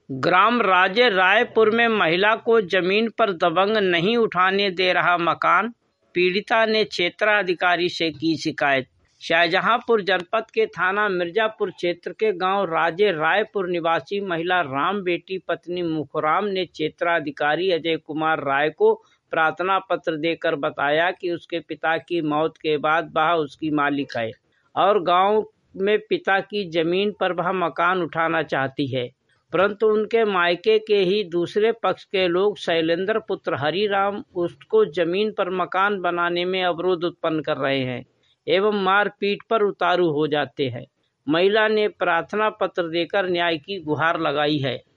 ग्राम राज्य रायपुर में महिला को जमीन पर दबंग नहीं उठाने दे रहा मकान, पीड़िता ने क्षेत्राधिकारी से की शिकायत। शाहजहांपुर जनपद के थाना मिर्जापुर क्षेत्र के गांव राज्य रायपुर निवासी महिला राम बेटी पत्नी मुखराम ने क्षेत्राधिकारी अजय कुमार राय को प्रार्थना पत्र देकर बताया कि उसके पिता की मौत के बाद वह उसकी मालिक है और गांव में पिता की जमीन पर वह मकान उठाना चाहती है, परंतु उनके मायके के ही दूसरे पक्ष के लोग शैलेंद्र पुत्र हरिराम उसको जमीन पर मकान बनाने में अवरोध उत्पन्न कर रहे हैं एवं मारपीट पर उतारू हो जाते हैं। महिला ने प्रार्थना पत्र देकर न्याय की गुहार लगाई है।